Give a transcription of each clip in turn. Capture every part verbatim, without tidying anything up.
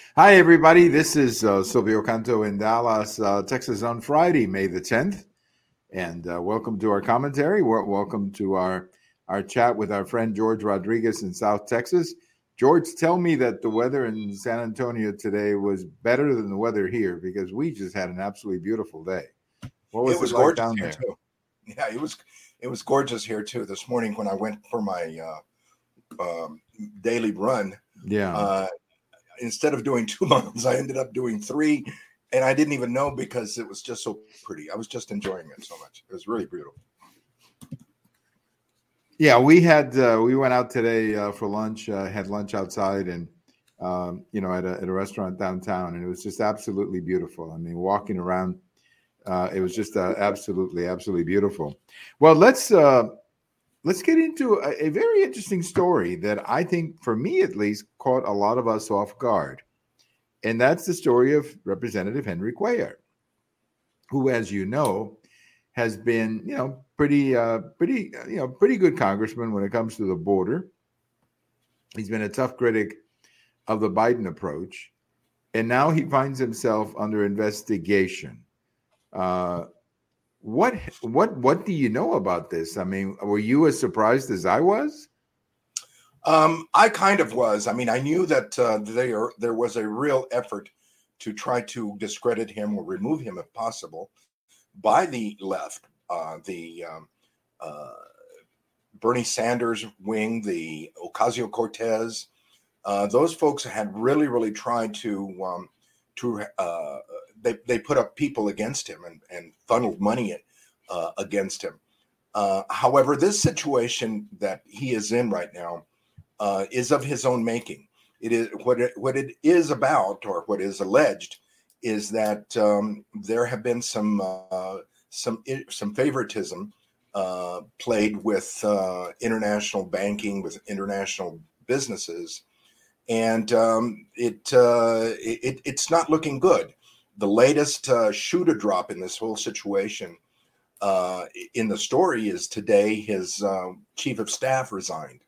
Hi, everybody. This is uh, Silvio Canto in Dallas, uh, Texas on Friday, May the tenth. And uh, welcome to our commentary. Wel- Welcome to our, our chat with our friend George Rodriguez in South Texas. George, tell me that the weather in San Antonio today was better than the weather here because we just had an absolutely beautiful day. What It was it was like gorgeous down here there? too. Yeah, it was it was gorgeous here too. This morning when I went for my uh, um, daily run, Yeah. uh, instead of doing two miles, I ended up doing three, and I didn't even know because it was just so pretty. I was just enjoying it so much. It was really beautiful. Yeah, we had uh, we went out today uh, for lunch. Uh, had lunch outside, and um, you know, at a, at a restaurant downtown, and it was just absolutely beautiful. I mean, walking around, uh, it was just uh, absolutely, absolutely beautiful. Well, let's uh, let's get into a, a very interesting story that I think, for me at least, caught a lot of us off guard, and that's the story of Representative Henry Cuellar, who, as you know, has been, you know, pretty, uh, pretty, uh, you know, pretty good congressman when it comes to the border. He's been a tough critic of the Biden approach, and now he finds himself under investigation. Uh, what, what, what do you know about this? I mean, were you as surprised as I was? Um, I kind of was. I mean, I knew that uh, there there was a real effort to try to discredit him or remove him, if possible, by the left, uh, the um, uh, Bernie Sanders wing, the Ocasio Cortez. Uh, those folks had really, really tried to um, to uh, they they put up people against him and, and funneled money uh, against him. Uh, however, this situation that he is in right now uh, is of his own making. It is what it, what it is about, or what is alleged, is that um, there have been some uh, some some favoritism uh, played with uh, international banking, with international businesses, and um, it, uh, it it's not looking good. The latest uh, shoe to drop in this whole situation uh, in the story is today his uh, chief of staff resigned.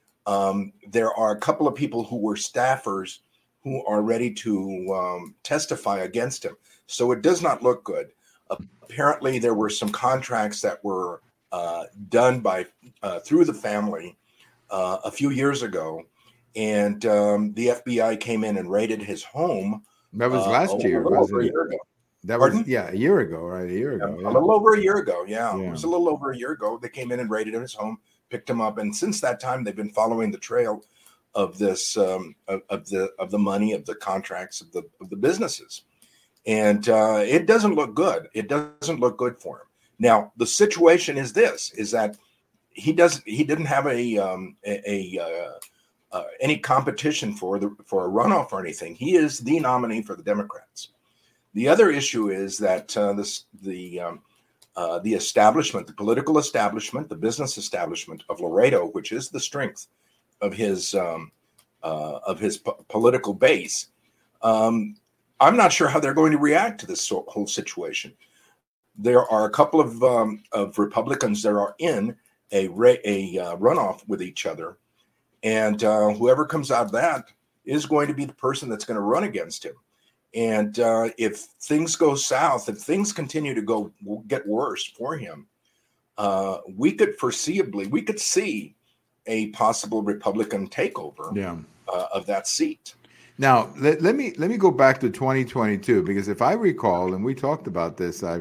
Um, there are a couple of people who were staffers who are ready to um, testify against him. So it does not look good. Apparently, there were some contracts that were uh, done by uh, through the family uh, a few years ago, and um, the F B I came in and raided his home That was uh, a last year, little over wasn't a it? year ago. That was, Pardon? yeah, a year ago, right? A year Um, ago, a yeah. little over a year ago. Yeah, it Yeah. was a little over a year ago. They came in and raided his home, picked him up, and since that time, they've been following the trail of this um, of, of the of the money, of the contracts, of the of the businesses, and uh, it doesn't look good. It doesn't look good for him. Now, the situation is this: is that he doesn't he didn't have a um, a, a uh, uh, any competition for the for a runoff or anything. He is the nominee for the Democrats. The other issue is that uh, this the um, uh, the establishment, the political establishment, the business establishment of Laredo, which is the strength of his um, uh, of his po- political base. Um, I'm not sure how they're going to react to this so- whole situation. There are a couple of um, of Republicans that are in a ra- a uh, runoff with each other, and uh, whoever comes out of that is going to be the person that's going to run against him. And uh, if things go south, if things continue to go get worse for him, uh, we could foreseeably we could see a possible Republican takeover Yeah. uh, of that seat. Now, let, let me let me go back to twenty twenty-two, because if I recall, and we talked about this, I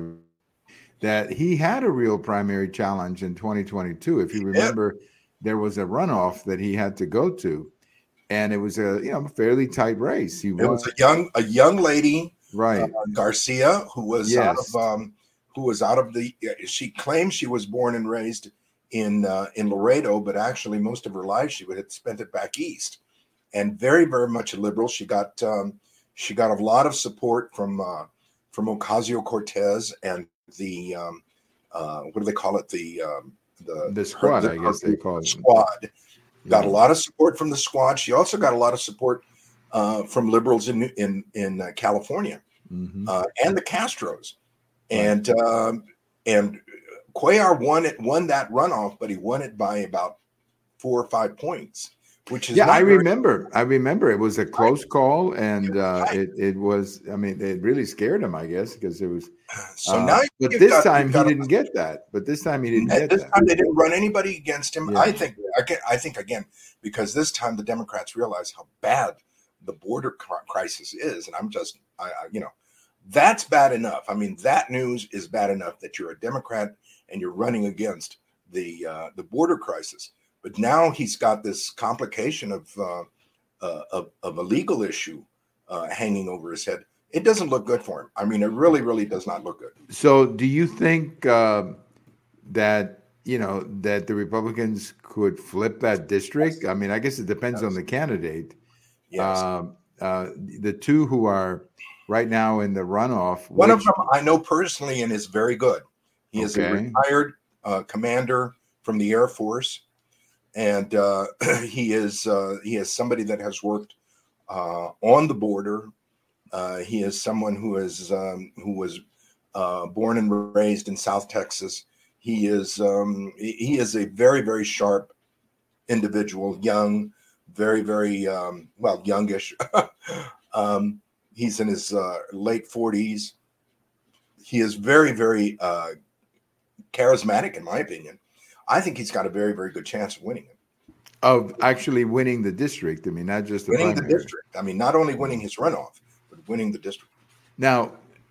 that he had a real primary challenge in twenty twenty-two. If you Yeah, remember, there was a runoff that he had to go to, and it was a, you know, fairly tight race. He it was won, a young a young lady, uh, right? Garcia, who was out of Yes. um, who was out of the. She claims she was born and raised in uh, in Laredo, but actually most of her life she would have spent it back east, and very very much a liberal. She got um, she got a lot of support from uh, from Ocasio Cortez and the um, uh, what do they call it, the um, the The her, squad, the, I her guess they call it. squad. Got a Yeah. lot of support from the squad. She also got a lot of support uh, from liberals in in in uh, California Hmm. uh, and the Castros. Right. And um, and Cuellar won it won that runoff, but he won it by about four or five points, which is yeah. not I very, remember. I remember it was a close right. call, and uh, Right. it it was. I mean, it really scared him, I guess, because it was. So Uh, now but you've this got time you've he got a didn't get that. But this time he didn't At get this that. time, they didn't run anybody against him. Yeah. I think, I think again, because this time the Democrats realize how bad the border crisis is, and I'm just, I, I, you know, that's bad enough. I mean, that news is bad enough that you're a Democrat and you're running against the uh, the border crisis. But now he's got this complication of uh, uh, of, of a legal issue uh, hanging over his head. It doesn't look good for him. I mean, it really, really does not look good. So, do you think uh, that you know that the Republicans could flip that district? I mean, I guess it depends Yes. on the candidate. Yes. Uh, uh, the two who are right now in the runoff. One which, of them I know personally and is very good. He is a Okay. retired uh, commander from the Air Force, and uh, he is uh, he is somebody that has worked uh, on the border. Uh, he is someone who is um, who was uh, born and raised in South Texas. He is um, he he is a very very sharp individual, young, very very um, well youngish. um, he's in his uh, late forties. He is very very uh, charismatic, in my opinion. I think he's got a very very good chance of winning it. Of actually winning the district. I mean, not just the Winning primary. the district. I mean, not only winning his runoff, but winning the district. Now,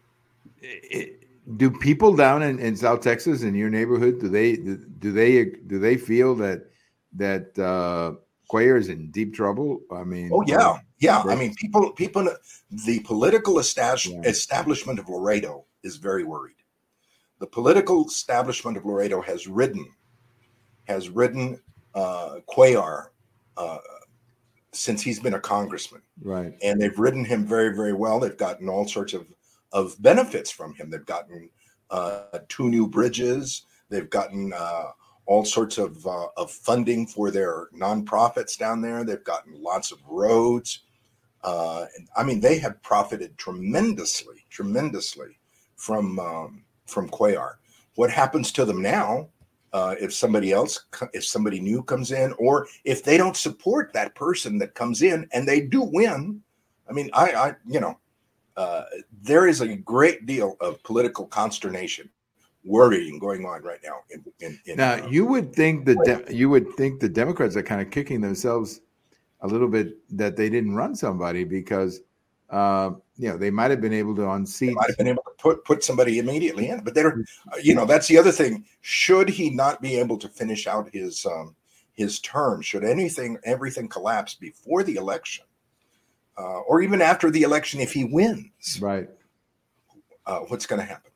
it, do people down in, in South Texas in your neighborhood do they do they do they feel that that uh, Cuellar is in deep trouble? I mean, Oh yeah, yeah. they, I mean, people, people, the political establish, Yeah. establishment of Laredo is very worried. The political establishment of Laredo has ridden, has ridden uh, Cuellar uh, since he's been a congressman, right. and they've ridden him very, very well. They've gotten all sorts of of benefits from him. They've gotten uh, two new bridges. They've gotten uh, all sorts of, uh, of funding for their nonprofits down there. They've gotten lots of roads. Uh, and, I mean, they have profited tremendously, tremendously from um, from Cuellar. What happens to them now uh, if somebody else, if somebody new comes in, or if they don't support that person that comes in and they do win? I mean, I, I you know, uh, there is a great deal of political consternation, worrying going on right now. In, in, in Now, uh, you would think that de- you would think the Democrats are kind of kicking themselves a little bit that they didn't run somebody because uh, you know they might have been able to unseat. They might have been able to put put somebody immediately in, but they don't. Uh, you know, that's the other thing. Should he not be able to finish out his um, his term? Should anything everything collapse before the election, uh, or even after the election, if he wins, Right. Uh, what's going to happen?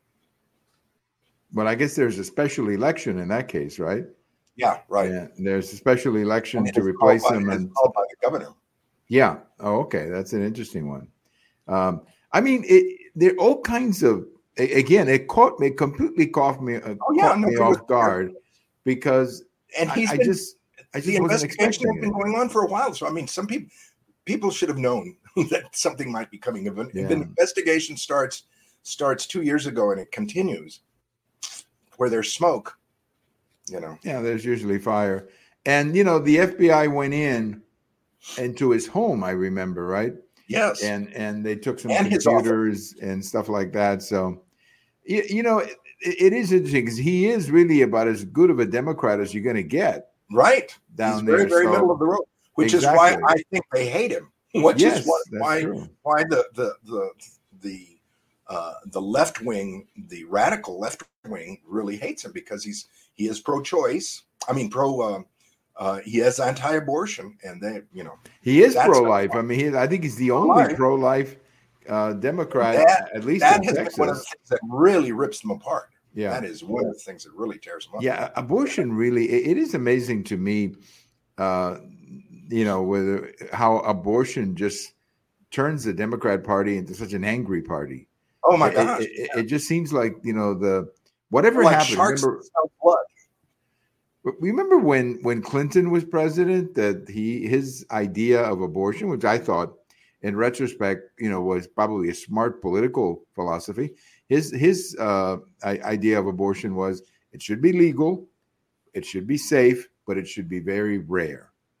Well, I guess there's a special election in that case, right? Yeah, right. Yeah, there's a special election And it to is replace called by- him, it's and called by the governor. yeah. Oh, okay, that's an interesting one. Um, I mean, it, there are all kinds of. a- Again, it caught me completely caught me, uh, Oh, yeah, caught no, me it was- off guard because And I, he's I been, just, I the just wasn't investigation expecting has been it. going on for a while. So I mean, some people people should have known that something might be coming. If an, if Yeah. an investigation starts starts two years ago and it continues, where there's smoke, you know. Yeah, there's usually fire, and you know the F B I went in into his home. I remember, right? Yes. And and they took some And his computers and stuff like that. So, you, you know, it, it is interesting because he is really about as good of a Democrat as you're going to get. Right. Down He's very, there, very so- middle of the road, which is Exactly. why I think they hate him. Which Yes, is what, that's why true. why the the the the uh, the left wing, the radical left wing, really hates him because he's he is pro-choice. I mean, pro. Uh, uh, he is anti-abortion, and they, you know, He is That's pro-life. I mean, he, I think he's the only Pro-life. pro-life uh, Democrat, That- at least that in has been one of the Texas. things that really rips them apart. Yeah, That is one of the things that really tears them up. yeah. Abortion really, it, it is amazing to me. Uh, you know, whether how abortion just turns the Democrat Party into such an angry party. Oh my It- gosh! It, it, it just seems like, you know, the whatever like happened. sharks Remember, that smell blood. remember when when Clinton was president, that he his idea of abortion, which I thought, in retrospect, you know, was probably a smart political philosophy. His his uh, I- idea of abortion was it should be legal, it should be safe, but it should be very rare.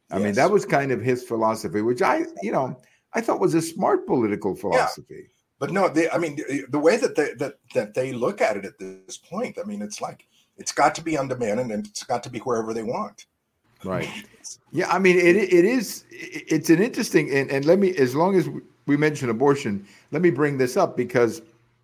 I mean, that Yes. was kind of his philosophy, which I, you know, I thought was a smart political Yeah. philosophy. But no, they, I mean, the, the way that they that that they look at it at this point, I mean, it's like it's got to be on demand, and it's got to be wherever they want. Right. Yeah. I mean, it it is. It's an interesting, and, and let me, as long as we mention abortion, let me bring this up because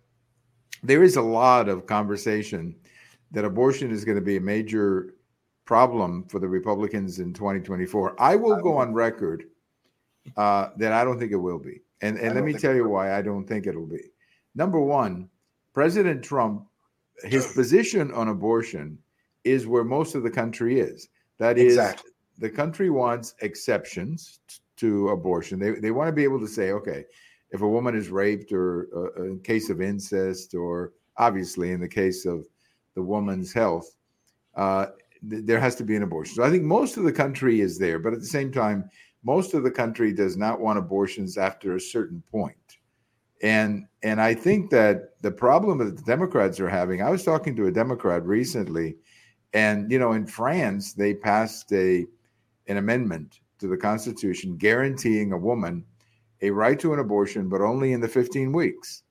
there is a lot of conversation that abortion is going to be a major problem for the Republicans in twenty twenty-four. I will go on record uh, that I don't think it will be. And, and let me tell you why I don't think it'll be. Number one, President Trump, his position on abortion is where most of the country is. That is, Exactly. the country wants exceptions to abortion. They, they want to be able to say, okay, if a woman is raped or uh, in case of incest, or obviously in the case of the woman's health, uh, th- there has to be an abortion. So I think most of the country is there. But at the same time, most of the country does not want abortions after a certain point. And and I think that the problem that the Democrats are having, I was talking to a Democrat recently, and, you know, in France, they passed a an amendment to the Constitution guaranteeing a woman a right to an abortion, but only in the fifteen weeks.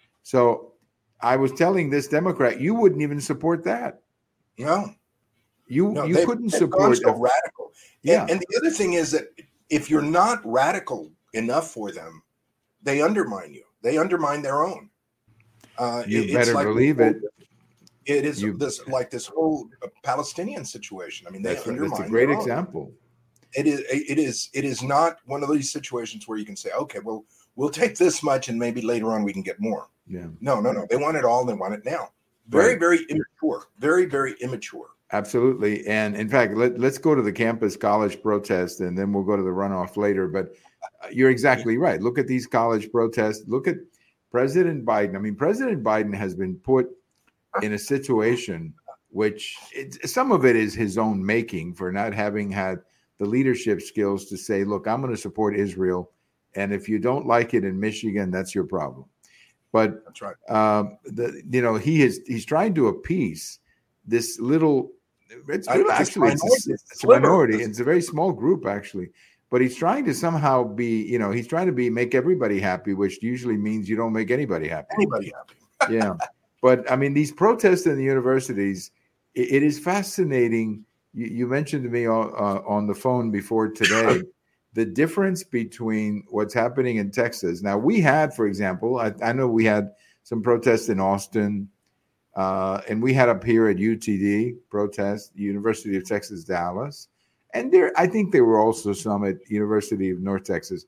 So I was telling this Democrat, you wouldn't even support that. No. You No, you they've, couldn't they've support gone so a, radical. yeah. And, and the other thing is that if you're not radical enough for them, they undermine you. They undermine their own. Uh, You it, better it's like believe it. It is You, this like this whole Palestinian situation. I mean, they that's, undermine. that's a great their own. example. It is. It is. It is not one of these situations where you can say, "Okay, well, we'll take this much, and maybe later on we can get more." Yeah. No, no, no. They want it all. And they want it now. Very, Right. very immature. Very, very immature. Absolutely. And in fact, let, let's go to the campus college protest, and then we'll go to the runoff later. But you're exactly right. Look at these college protests. Look at President Biden. I mean, President Biden has been put in a situation which it, some of it is his own making for not having had the leadership skills to say, look, I'm going to support Israel. And if you don't like it in Michigan, that's your problem. But That's right. Um, the, you know, he is he's trying to appease this little. It's little, actually it's a, it's a minority. It's a very small group actually, but he's trying to somehow be. You know, he's trying to be make everybody happy, which usually means you don't make anybody happy. Anybody happy? Yeah, but I mean, these protests in the universities, it, it is fascinating. You, you mentioned to me on, uh, on the phone before today. The difference between what's happening in Texas. Now, we had, for example, I, I know we had some protests in Austin, uh, and we had up here at U T D protests, University of Texas, Dallas. And there, I think there were also some at University of North Texas.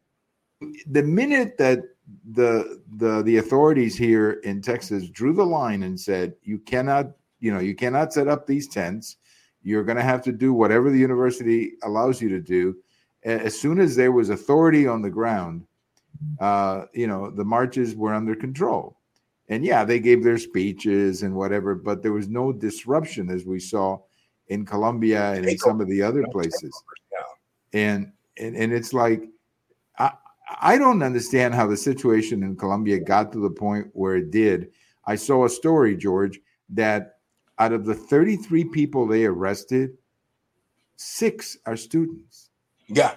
The minute that the the the authorities here in Texas drew the line and said, you cannot, you know, you cannot set up these tents. You're going to have to do whatever the university allows you to do. As soon as there was authority on the ground, uh, you know, the marches were under control. And yeah, they gave their speeches and whatever, but there was no disruption as we saw in Colombia and in some of the other places. And and, and it's like, I, I don't understand how the situation in Colombia got to the point where it did. I saw a story, George, that out of the thirty-three people they arrested, six are students. Yeah.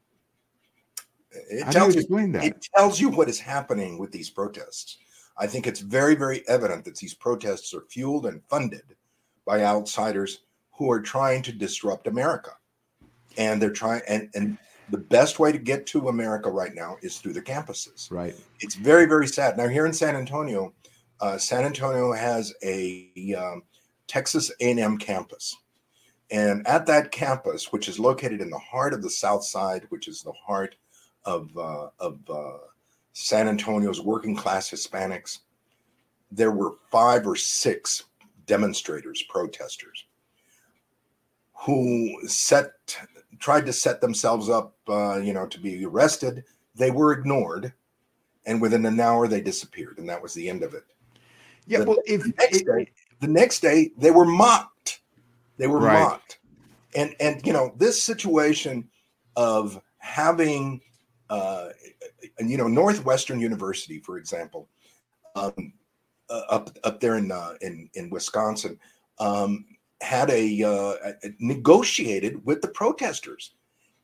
It How tells do you you, explain that? It tells you what is happening with these protests. I think it's very, very evident that these protests are fueled and funded by outsiders who are trying to disrupt America. And they're trying, and, and the best way to get to America right now is through the campuses. Right. It's very, very sad. Now, here in San Antonio, uh, San Antonio has a um, Texas A and M campus. And at that campus, which is located in the heart of the South Side, which is the heart of uh, of uh, San Antonio's working class Hispanics, there were five or six demonstrators, protesters, who set tried to set themselves up, uh, you know, to be arrested. They were ignored, and within an hour they disappeared, and that was the end of it. Yeah, the, well, if the next, it, day, the next day they were mocked. They were right. mocked. And, and you know, this situation of having, uh, you know, Northwestern University, for example, um, uh, up up there in uh, in in Wisconsin, um, had a uh, negotiated with the protesters,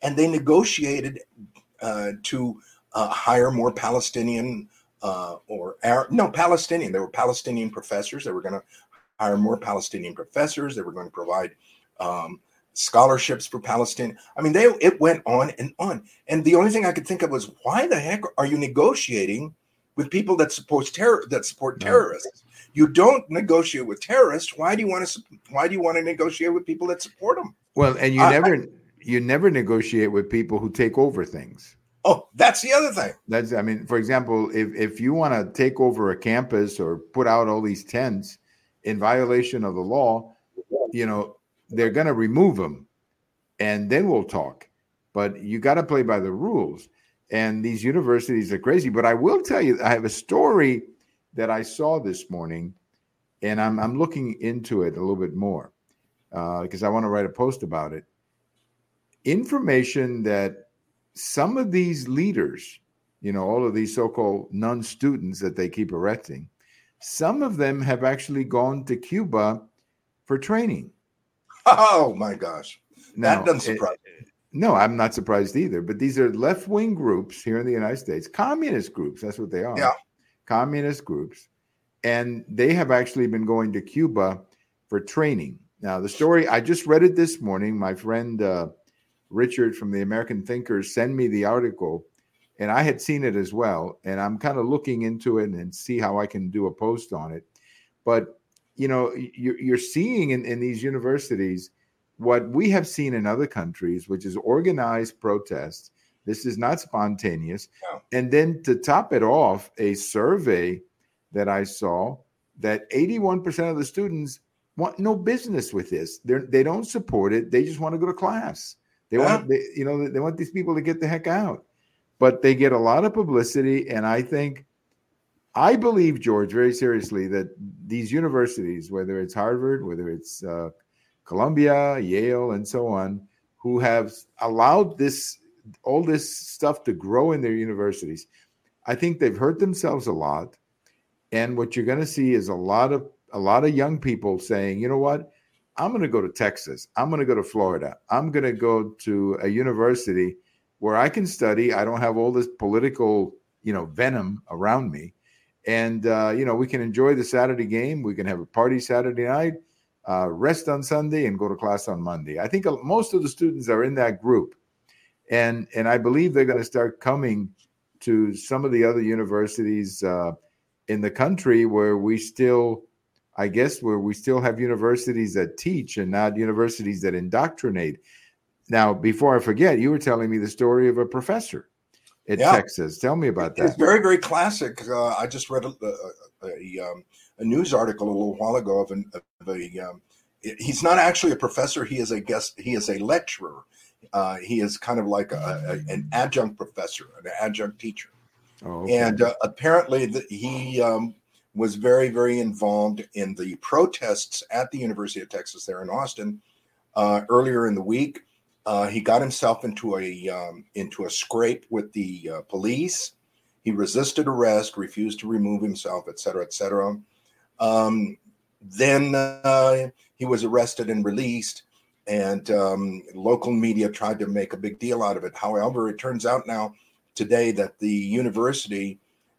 and they negotiated uh, to uh, hire more Palestinian uh, or Arab, no Palestinian. They were Palestinian professors. They were going to hire more Palestinian professors. They were going to provide um, scholarships for Palestine. I mean, they it went on and on. And the only thing I could think of was, why the heck are you negotiating with people that support terror that support terrorists? You don't negotiate with terrorists. Why do you want to? Why do you want to negotiate with people that support them? Well, and you I, never I, you never negotiate with people who take over things. Oh, that's the other thing. That's I mean, for example, if if you want to take over a campus or put out all these tents in violation of the law, you know, they're going to remove them, and then we'll talk. But you got to play by the rules. And these universities are crazy. But I will tell you, I have a story that I saw this morning, and I'm I'm looking into it a little bit more uh, because I want to write a post about it. Information that some of these leaders, you know, all of these so-called non-students that they keep arresting, some of them have actually gone to Cuba for training. Oh my gosh, now, that doesn't surprise me. No, I'm not surprised either. But these are left-wing groups here in the United States, communist groups. That's what they are. Yeah. Communist groups. And they have actually been going to Cuba for training. Now, the story, I just read it this morning. My friend uh, Richard from the American Thinkers sent me the article, and I had seen it as well. And I'm kind of looking into it and see how I can do a post on it. But, you know, you're, you're seeing in, in these universities what we have seen in other countries, which is organized protests. This is not spontaneous. No. And then to top it off, a survey that I saw that eighty-one percent of the students want no business with this. They they don't support it. They just want to go to class. They yeah. want, they, you know, they want these people to get the heck out. But they get a lot of publicity, and I think, I believe, George, very seriously, that these universities, whether it's Harvard, whether it's uh, Columbia, Yale, and so on, who have allowed this all this stuff to grow in their universities, I think they've hurt themselves a lot. And what you're going to see is a lot of a lot of young people saying, you know what, I'm going to go to Texas. I'm going to go to Florida. I'm going to go to a university where I can study. I don't have all this political, you know, venom around me. And, uh, you know, we can enjoy the Saturday game. We can have a party Saturday night, uh, rest on Sunday, and go to class on Monday. I think most of the students are in that group. And, and I believe they're going to start coming to some of the other universities uh, in the country where we still, I guess, where we still have universities that teach and not universities that indoctrinate. Now, before I forget, you were telling me the story of a professor at yeah. Texas. Tell me about that. It's very, very classic. Uh, I just read a, a, a, um, a news article a little while ago of, an, of a. Um, he's not actually a professor. He is a guest. He is a lecturer. Uh, he is kind of like a, a, an adjunct professor, an adjunct teacher. Oh, okay. And uh, apparently, the, he um, was very, very involved in the protests at the University of Texas there in Austin uh, earlier in the week. Uh, he got himself into a um, into a scrape with the uh, police. He resisted arrest, refused to remove himself, et cetera, et cetera. Um, then uh, he was arrested and released, and um, local media tried to make a big deal out of it. However, it turns out now today that the university,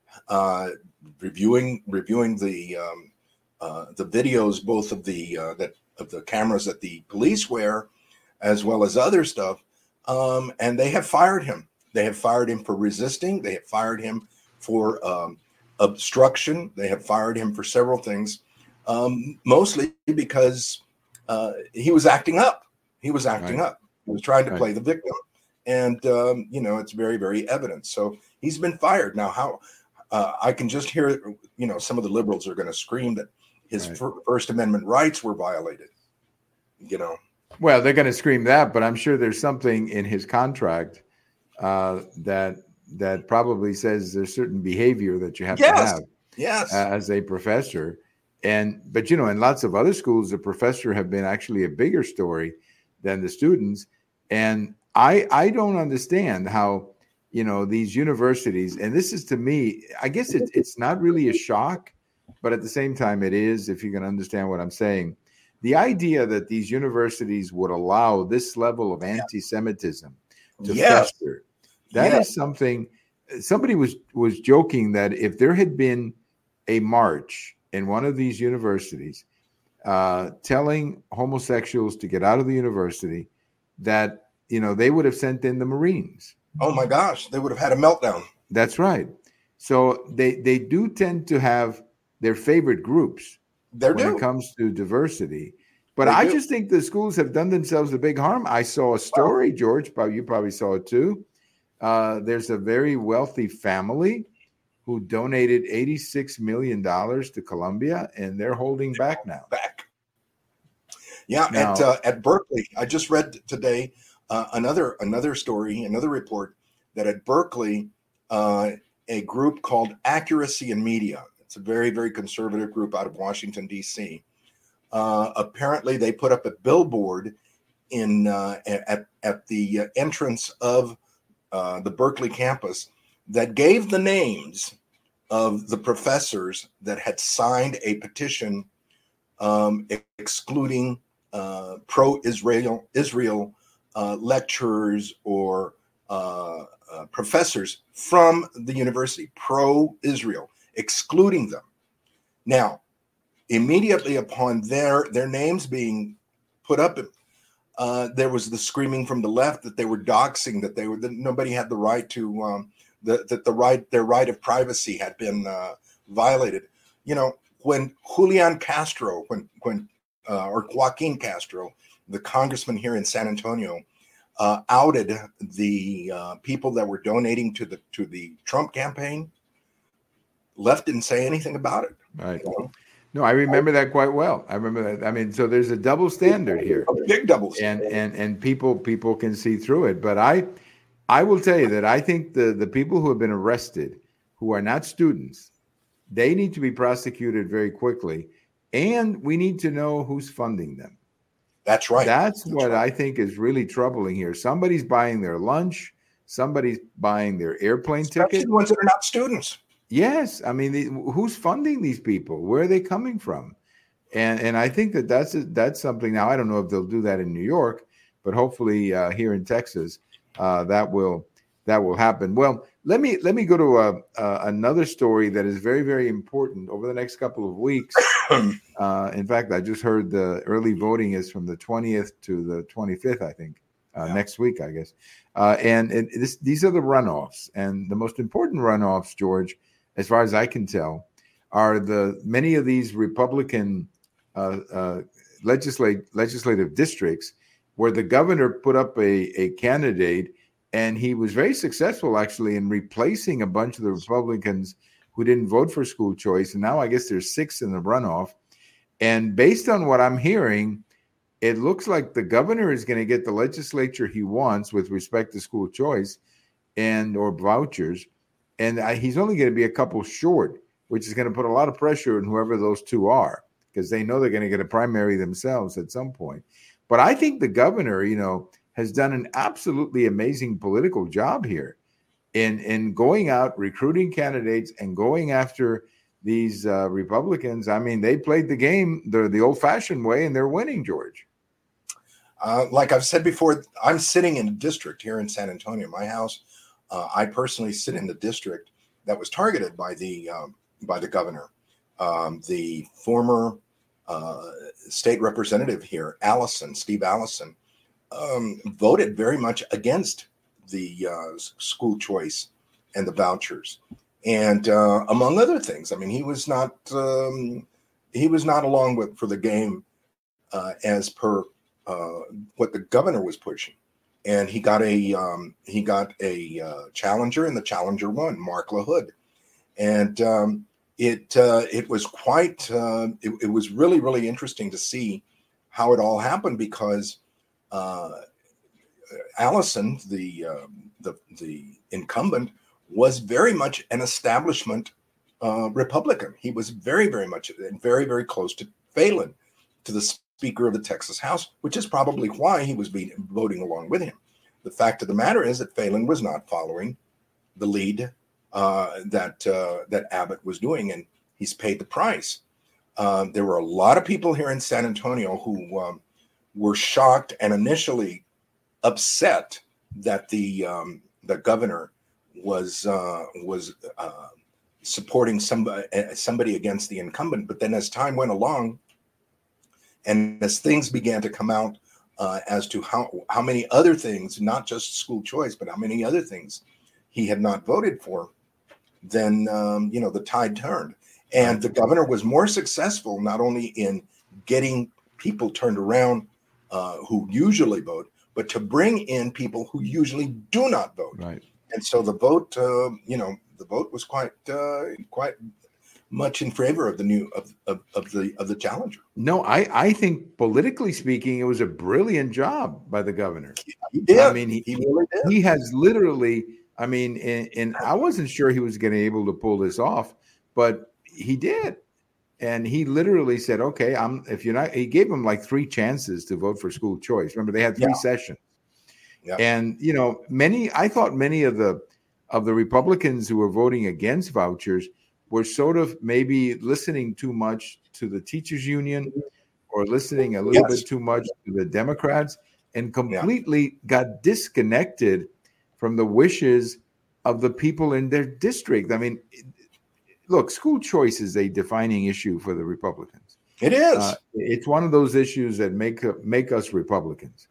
uh, reviewing reviewing the um, uh, the videos, both of the uh, that of the cameras that the police wear, as well as other stuff, um, and they have fired him. They have fired him for resisting. They have fired him for um, obstruction. They have fired him for several things, um, mostly because uh, he was acting up. He was acting right. up. He was trying to right. play the victim. And, um, you know, it's very, very evident. So he's been fired. Now, how uh, I can just hear, you know, some of the liberals are going to scream that his right. fir- First Amendment rights were violated, you know. Well, they're going to scream that, but I'm sure there's something in his contract uh, that that probably says there's certain behavior that you have yes. to have yes. uh, as a professor. And but, you know, in lots of other schools, the professor have been actually a bigger story than the students. And I I don't understand how, you know, these universities, and this is to me, I guess it, it's not really a shock, but at the same time it is, if you can understand what I'm saying. The idea that these universities would allow this level of anti-Semitism to Yes. fester. That Yes. is something. Somebody was was joking that if there had been a march in one of these universities uh, telling homosexuals to get out of the university, that you know they would have sent in the Marines. Oh my gosh, they would have had a meltdown. That's right. So they they do tend to have their favorite groups They're when due. it comes to diversity. But They I do. just think the schools have done themselves a big harm. I saw a story, George, probably you probably saw it too. Uh, there's a very wealthy family who donated eighty-six million dollars to Columbia, and they're holding back now. Back. Yeah, Now- at uh, at Berkeley, I just read today uh, another another story, another report that at Berkeley, uh, a group called Accuracy in Media. It's a very very conservative group out of Washington D C. Uh, apparently, they put up a billboard in uh, at at the entrance of uh, the Berkeley campus that gave the names of the professors that had signed a petition um, excluding uh, pro-Israel Israel uh, lecturers or uh, uh, professors from the university, pro-Israel, excluding them. Now, immediately upon their their names being put up, uh, there was the screaming from the left that they were doxing, that they were that nobody had the right to um, the, that the right their right of privacy had been uh, violated. You know, when Julian Castro, when when uh, or Joaquin Castro, the congressman here in San Antonio, uh, outed the uh, people that were donating to the to the Trump campaign, left didn't say anything about it. Right. You know? No, I remember that quite well. I remember that. I mean, so there's a double standard here, A big double and standard. and and people people can see through it. But I, I will tell you that I think the the people who have been arrested, who are not students, they need to be prosecuted very quickly, and we need to know who's funding them. That's right. That's, That's what right. I think is really troubling here. Somebody's buying their lunch, somebody's buying their airplane Especially ticket. the ones that are not students. Yes, I mean, the, who's funding these people? Where are they coming from? And and I think that that's that's something. Now I don't know if they'll do that in New York, but hopefully uh, here in Texas, uh, that will that will happen. Well, let me let me go to a, uh, another story that is very very important over the next couple of weeks. Uh, in fact, I just heard the early voting is from the twentieth to the twenty-fifth, I think, uh, Yeah. next week, I guess. Uh, and and this, these are the runoffs, and the most important runoffs, George, as far as I can tell, are the many of these Republican uh, uh, legislate legislative districts where the governor put up a, a candidate, and he was very successful actually in replacing a bunch of the Republicans who didn't vote for school choice. And now I guess there's six in the runoff. And based on what I'm hearing, it looks like the governor is going to get the legislature he wants with respect to school choice and or vouchers. And I, he's only going to be a couple short, which is going to put a lot of pressure on whoever those two are, because they know they're going to get a primary themselves at some point. But I think the governor, you know, has done an absolutely amazing political job here in, in going out, recruiting candidates and going after these uh, Republicans. I mean, they played the game the, the old-fashioned way, and they're winning, George. Uh, like I've said before, I'm sitting in a district here in San Antonio, my house. Uh, I personally sit in the district that was targeted by the um, by the governor. Um, the former uh, state representative here, Allison, Steve Allison, um, voted very much against the uh, school choice and the vouchers, and uh, among other things. I mean, he was not um, he was not along with for the game uh, as per uh, what the governor was pushing. And he got a um, he got a uh, challenger, and the challenger won, Mark LaHood, and um, it uh, it was quite uh, it, it was really really interesting to see how it all happened, because uh, Allison, the uh, the the incumbent, was very much an establishment uh, Republican. He was very very much very very close to Phelan, to the Speaker of the Texas House, which is probably why he was being, voting along with him. The fact of the matter is that Phelan was not following the lead uh, that uh, that Abbott was doing, and he's paid the price. Uh, there were a lot of people here in San Antonio who um, were shocked and initially upset that the um, the governor was uh, was uh, supporting somebody somebody against the incumbent. But then, as time went along, and as things began to come out uh, as to how how many other things, not just school choice, but how many other things he had not voted for, then um, you know the tide turned, and the governor was more successful not only in getting people turned around uh, who usually vote, but to bring in people who usually do not vote. Right. And so the vote, uh, you know, the vote was quite uh, quite much in favor of the new of, of, of the of the challenger. No, I, I think politically speaking, it was a brilliant job by the governor. He did. I mean, he, he really did. He has literally, I mean, and, and I wasn't sure he was going to be able to pull this off, but he did. And he literally said, okay, I'm, if you're not, he gave them like three chances to vote for school choice. Remember, they had three Yeah. sessions. Yeah. And, you know, many, I thought many of the, of the Republicans who were voting against vouchers were sort of maybe listening too much to the teachers union or listening a little Yes. bit too much to the Democrats and completely yeah. got disconnected from the wishes of the people in their district. I mean, look, school choice is a defining issue for the Republicans. It is. Uh, it's one of those issues that make make us Republicans.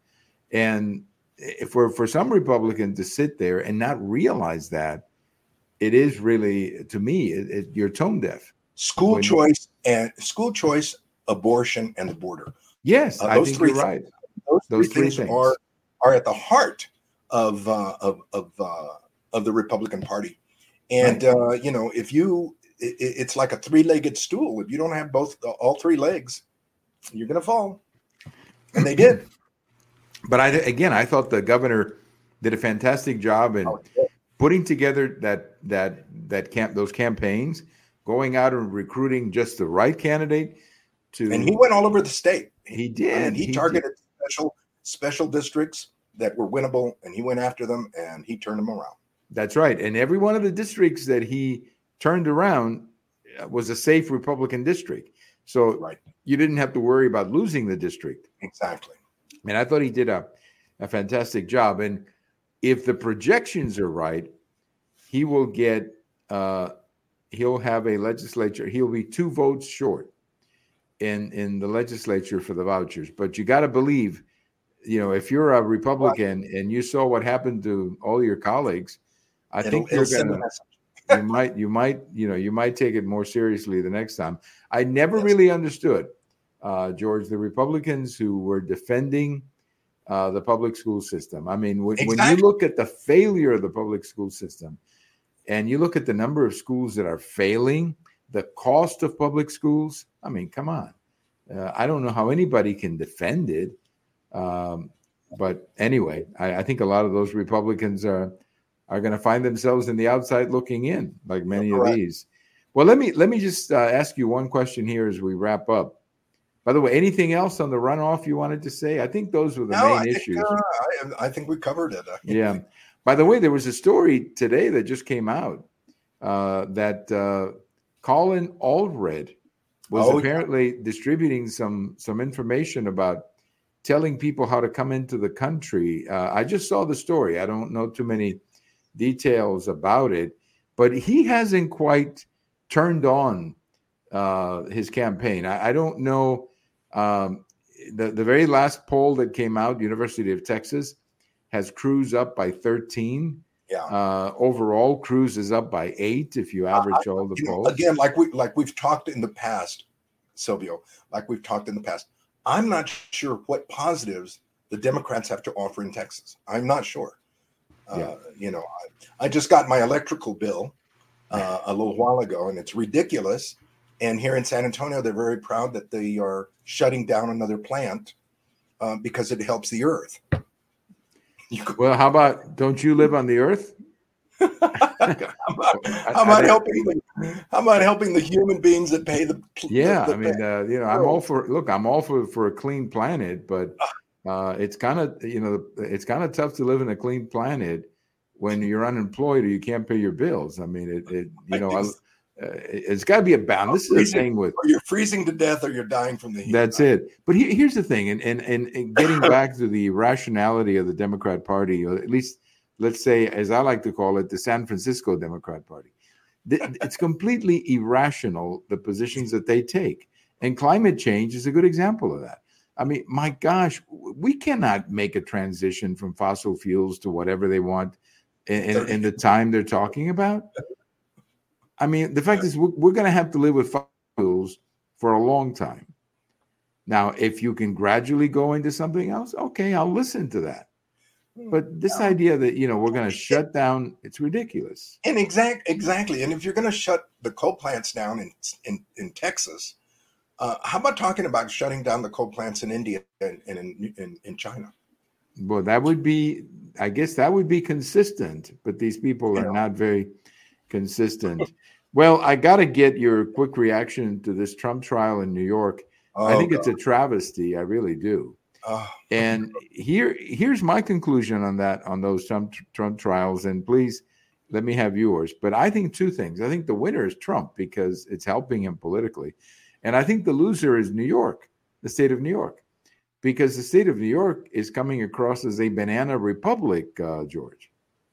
And for for some Republican to sit there and not realize that, it is really, to me, it, it, you're tone deaf. School when choice and school choice, abortion, and the border. Yes, uh, I think you're things, right. Those, those three, three things, things are are at the heart of uh, of of uh, of the Republican Party. And right. uh, you know, if you, it, it's like a three-legged stool. If you don't have both, all three legs, you're going to fall. And they did. But I, again, I thought the governor did a fantastic job in oh, yeah. putting together that that that camp those campaigns, going out and recruiting just the right candidate. To and he went all over the state. He did. I mean, he, he targeted did. special special districts that were winnable, and he went after them, and he turned them around. That's right. And every one of the districts that he turned around was a safe Republican district. So right. you didn't have to worry about losing the district. Exactly. And I thought he did a, a fantastic job. And if the projections are right, he will get, uh, he'll have a legislature. He'll be two votes short in, in the legislature for the vouchers. But you got to believe, you know, if you're a Republican and you saw what happened to all your colleagues, I it'll, think you're going to, you might, you might, you know, you might take it more seriously the next time. I never yes. really understood, uh, George, the Republicans who were defending uh, the public school system. I mean, when, exactly. when you look at the failure of the public school system and you look at the number of schools that are failing, the cost of public schools, I mean, come on. Uh, I don't know how anybody can defend it. Um, but anyway, I, I think a lot of those Republicans are are going to find themselves in the outside looking in, like many You're of correct. these. Well, let me let me just uh, ask you one question here as we wrap up. By the way, anything else on the runoff you wanted to say? I think those were the no, main I think, issues. Uh, I, I think we covered it. Yeah. By the way, there was a story today that just came out uh, that uh, Colin Allred was oh, apparently yeah. distributing some some information about telling people how to come into the country. Uh, I just saw the story. I don't know too many details about it, but he hasn't quite turned on uh, his campaign. I, I don't know. Um, the, the very last poll that came out, University of Texas, has Cruz up by thirteen. Yeah. Uh, overall, Cruz is up by eight if you average uh, all the polls. Know, again, like we like we've talked in the past, Silvio, like we've talked in the past. I'm not sure what positives the Democrats have to offer in Texas. I'm not sure. Uh, yeah. You know, I, I just got my electrical bill uh, a little while ago, and it's ridiculous. And here in San Antonio, they're very proud that they are shutting down another plant uh, because it helps the earth. Well, how about, don't you live on the earth? how about, how about helping the, how about helping the human beings that pay the yeah the, the I mean uh, you know I'm all for look I'm all for for a clean planet, but uh, it's kind of you know it's kind of tough to live in a clean planet when you're unemployed or you can't pay your bills. I mean it, it you know I, uh, it's got to be a balance. This is the thing with or you're freezing to death, or you're dying from the heat. That's it. But he, here's the thing, and, and and and getting back to the rationality of the Democrat Party, or at least let's say, as I like to call it, the San Francisco Democrat Party. It's completely irrational, the positions that they take. And climate change is a good example of that. I mean, my gosh, we cannot make a transition from fossil fuels to whatever they want in, in, in the time they're talking about. I mean, the fact is, we're, we're going to have to live with fossil fuels for a long time. Now, if you can gradually go into something else, okay, I'll listen to that. But this yeah. idea that, you know, we're going to shut down, it's ridiculous. And exact, exactly. And if you're going to shut the coal plants down in in, in Texas, uh, how about talking about shutting down the coal plants in India and, and in, in, in China? Well, that would be, I guess that would be consistent, but these people are you know. not very consistent. Well, I got to get your quick reaction to this Trump trial in New York. Oh, I think God. it's a travesty. I really do. Oh. And here, here's my conclusion on that, on those Trump, Trump trials. And please let me have yours. But I think two things. I think the winner is Trump because it's helping him politically. And I think the loser is New York, the state of New York, because the state of New York is coming across as a banana republic, uh, George.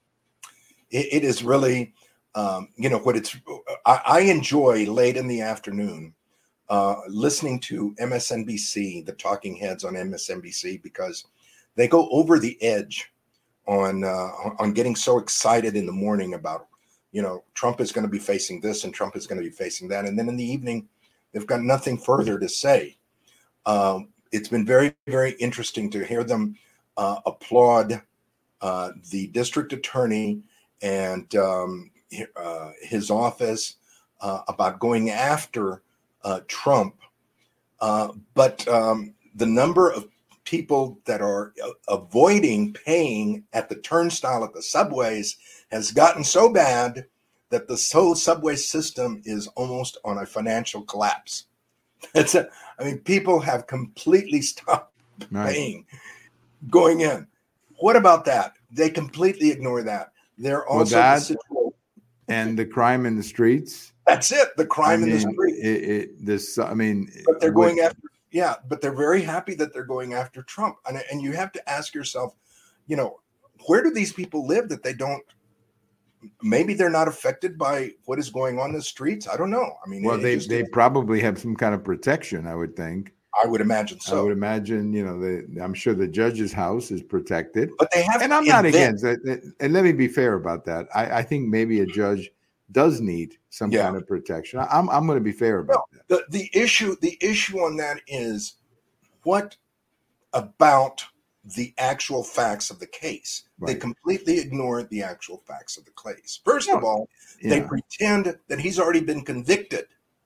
It, it is really, um, you know, what it's, I, I enjoy late in the afternoon Uh, listening to M S N B C, the talking heads on M S N B C, because they go over the edge on uh, on getting so excited in the morning about, you know, Trump is going to be facing this and Trump is going to be facing that. And then in the evening, they've got nothing further to say. Um, it's been very, very interesting to hear them uh, applaud uh, the district attorney and um, uh, his office uh, about going after Uh, Trump, uh, but um, the number of people that are uh, avoiding paying at the turnstile at the subways has gotten so bad that the whole subway system is almost on a financial collapse. It's a, I mean, people have completely stopped right. paying going in. What about that? They completely ignore that. They're also well, that, the situation- and the crime in the streets. That's it. The crime I mean, in the street. It, it, this, I mean, but they're going what, after, yeah, but they're very happy that they're going after Trump. And, and you have to ask yourself, you know, where do these people live that they don't, maybe they're not affected by what is going on in the streets? I don't know. I mean, well, they, they probably have some kind of protection, I would think. I would imagine so. I would imagine, you know, the, I'm sure the judge's house is protected. But they have, and I'm not against it. And let me be fair about that. I, I think maybe a judge does need some yeah. kind of protection. I'm I'm going to be fair about no, that. The the issue the issue on that is what about the actual facts of the case? Right. They completely ignore the actual facts of the case. First no. of all, yeah. they pretend that he's already been convicted.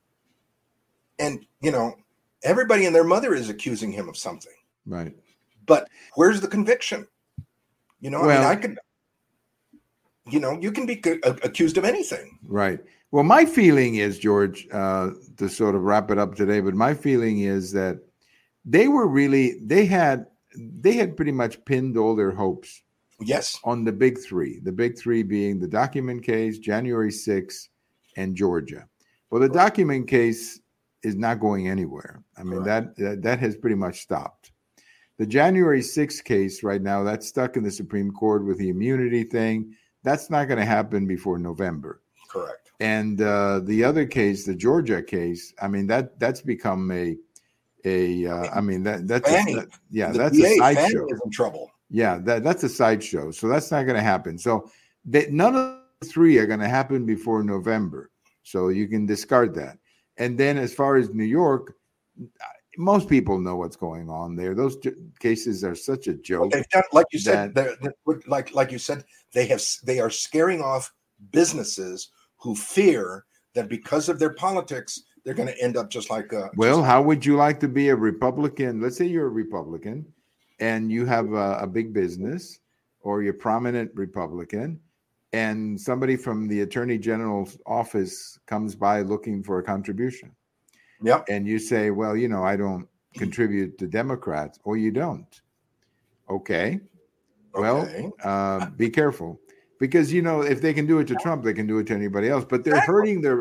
And, you know, everybody and their mother is accusing him of something. Right. But where's the conviction? You know, well, I mean, I could You know, you can be accused of anything. Right. Well, my feeling is, George, uh, to sort of wrap it up today, but my feeling is that they were really, they had, they had pretty much pinned all their hopes. Yes. On the big three, the big three being the document case, January sixth, and Georgia. Well, the right. document case is not going anywhere. I mean, that, that that has pretty much stopped. The January sixth case right now, that's stuck in the Supreme Court with the immunity thing. That's not going to happen before November. Correct. And uh, the other case, the Georgia case, I mean, that that's become a, a uh, I mean, that that's, Fannie, a, that, yeah, the that's D A, a sideshow. is in trouble. Yeah, that, that's a sideshow. So that's not going to happen. So they, none of the three are going to happen before November. So you can discard that. And then as far as New York, most people know what's going on there. Those j- cases are such a joke. Well, they've done, like you said, they're, they're, like like you said, they have they are scaring off businesses who fear that because of their politics, they're going to end up just like. Uh, well, just how like, would you like to be a Republican? Let's say you're a Republican, and you have a, a big business, or you're a prominent Republican, and somebody from the Attorney General's office comes by looking for a contribution. Yeah. And you say, well, you know, I don't contribute to Democrats, or you don't. Okay. Well, okay. uh, be careful, because, you know, if they can do it to Trump, they can do it to anybody else. But they're hurting their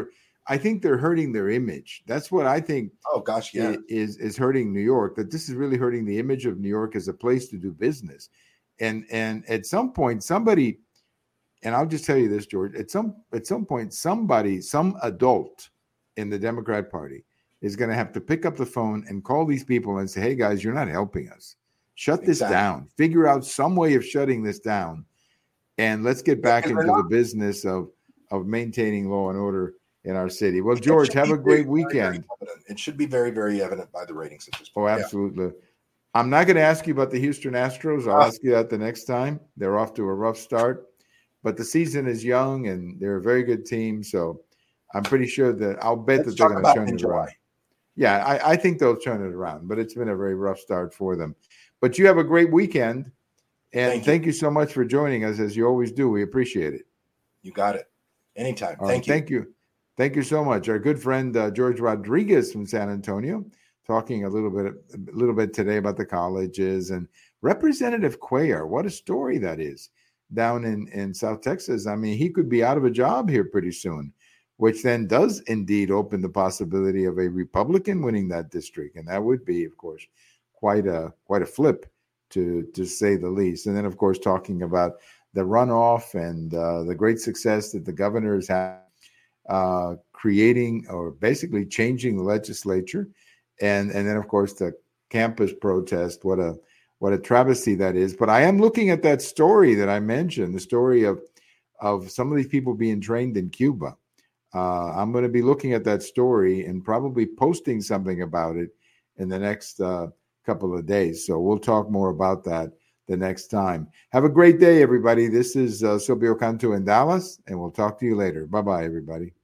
I think they're hurting their image. That's what I think. Oh gosh, yeah, is is hurting New York. That this is really hurting the image of New York as a place to do business. And and at some point, somebody, and I'll just tell you this, George. At some at some point, somebody, some adult in the Democrat Party is going to have to pick up the phone and call these people and say, "Hey guys, you're not helping us. Shut this exactly. down. Figure out some way of shutting this down, and let's get back into the business of of maintaining law and order in our city." Well, George, have a great weekend. It should be very, very evident by the ratings at this point. Oh, absolutely. Yeah. I'm not going to ask you about the Houston Astros. I'll uh, ask you that the next time. They're off to a rough start, but the season is young and they're a very good team. So I'm pretty sure that I'll bet that they're going to turn it around. Yeah, I, I think they'll turn it around, but it's been a very rough start for them. But you have a great weekend, and thank you, thank you so much for joining us, as you always do. We appreciate it. You got it. Anytime. All thank right, you. Thank you. Thank you so much. Our good friend uh, George Rodriguez from San Antonio, talking a little bit, a little bit today about the colleges, and Representative Cuellar. What a story that is down in, in South Texas. I mean, he could be out of a job here pretty soon, which then does indeed open the possibility of a Republican winning that district, and that would be, of course, quite a quite a flip, to to say the least. And then, of course, talking about the runoff and uh, the great success that the governor has had. Uh, creating or basically changing the legislature, and and then of course the campus protest. What a what a travesty that is. But I am looking at that story that I mentioned, the story of of some of these people being trained in Cuba. Uh, I'm going to be looking at that story and probably posting something about it in the next uh, couple of days. So we'll talk more about that the next time. Have a great day, everybody. This is uh, Silvio Cantu in Dallas, and we'll talk to you later. Bye-bye, everybody.